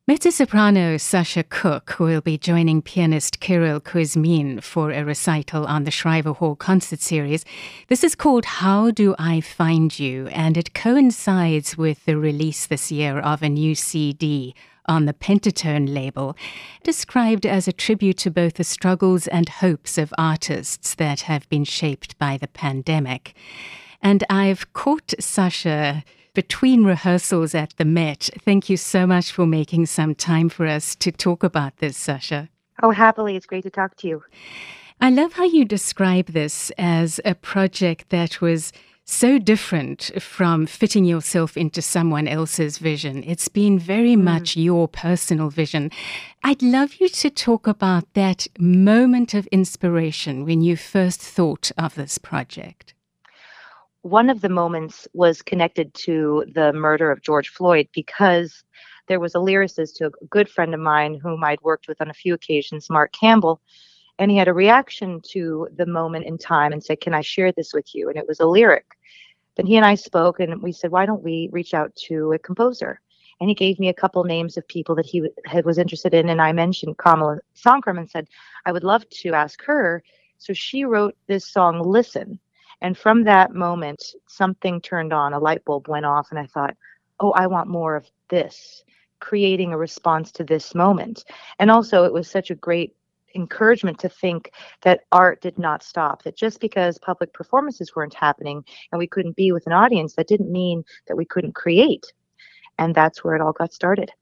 Mezzo-soprano Sasha Cook will be joining pianist Kirill Kuzmin for a recital on the Shriver Hall concert series. This is called How Do I Find You, and it coincides with the release this year of a new CD on the Pentatone label, described as a tribute to both the struggles and hopes of artists that have been shaped by the pandemic. And I've caught Sasha between rehearsals at the Met. Thank you so much for making some time for us to talk about this, Sasha. Oh, happily. It's great to talk to you. I love how you describe this as a project that was so different from fitting yourself into someone else's vision. It's been very much your personal vision. I'd love you to talk about that moment of inspiration when you first thought of this project. One of the moments was connected to the murder of George Floyd because there was a lyricist, to a good friend of mine whom I'd worked with on a few occasions, Mark Campbell, and he had a reaction to the moment in time and said, "Can I share this with you?" And it was a lyric. Then he and I spoke and we said, "Why don't we reach out to a composer?" And he gave me a couple names of people that he was interested in, and I mentioned Kamala Sankram and said, I would love to ask her. So she wrote this song, Listen. And from that moment, something turned on, a light bulb went off, and I thought, oh, I want more of this, creating a response to this moment. And also, it was such a great encouragement to think that art did not stop, that just because public performances weren't happening and we couldn't be with an audience, that didn't mean that we couldn't create. And that's where it all got started.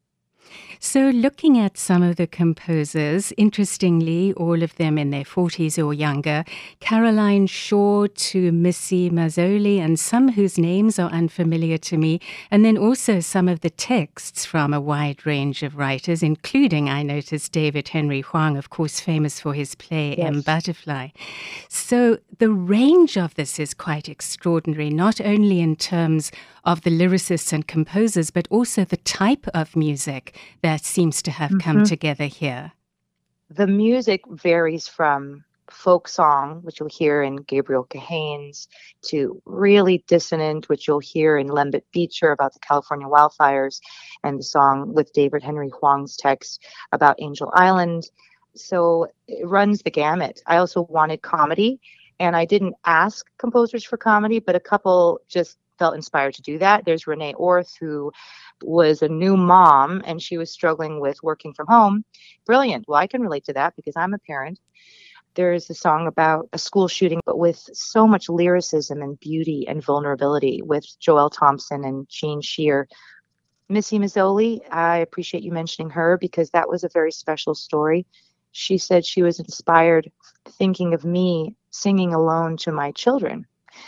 So looking at some of the composers, interestingly, all of them in their 40s or younger, Caroline Shaw to Missy Mazzoli, and some whose names are unfamiliar to me, and then also some of the texts from a wide range of writers, including, I noticed, David Henry Hwang, of course, famous for his play M. Butterfly. So the range of this is quite extraordinary, not only in terms of the lyricists and composers, but also the type of music that seems to have come together here. The music varies from folk song, which you'll hear in Gabriel Cahane's, to really dissonant, which you'll hear in Lembit Beecher about the California wildfires, and the song with David Henry Hwang's text about Angel Island. So it runs the gamut. I also wanted comedy, and I didn't ask composers for comedy, but a couple just felt inspired to do that. There's Renee Orth, who was a new mom and she was struggling with working from home. Brilliant. Well, I can relate to that because I'm a parent. There's a song about a school shooting, but with so much lyricism and beauty and vulnerability, with Joelle Thompson and Jean Shear. Missy Mazzoli, I appreciate you mentioning her because that was a very special story. She said she was inspired thinking of me singing alone to my children.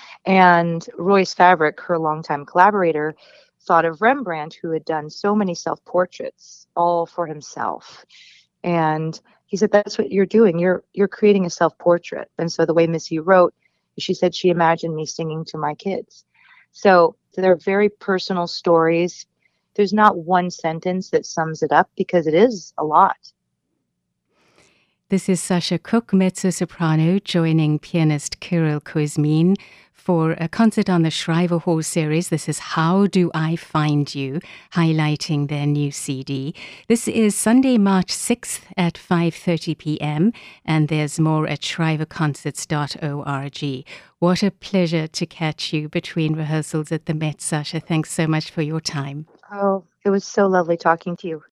And Royce Favrick, her longtime collaborator, thought of Rembrandt, who had done so many self-portraits, all for himself. And he said, that's what you're doing. You're creating a self-portrait. And so the way Missy wrote, she said she imagined me singing to my kids. So they're very personal stories. There's not one sentence that sums it up because it is a lot. This is Sasha Cook, mezzo-soprano, joining pianist Kirill Kuzmin for a concert on the Shriver Hall series. This is How Do I Find You, highlighting their new CD. This is Sunday, March 6th at 5:30 p.m., and there's more at shriverconcerts.org. What a pleasure to catch you between rehearsals at the Met, Sasha. Thanks so much for your time. Oh, it was so lovely talking to you.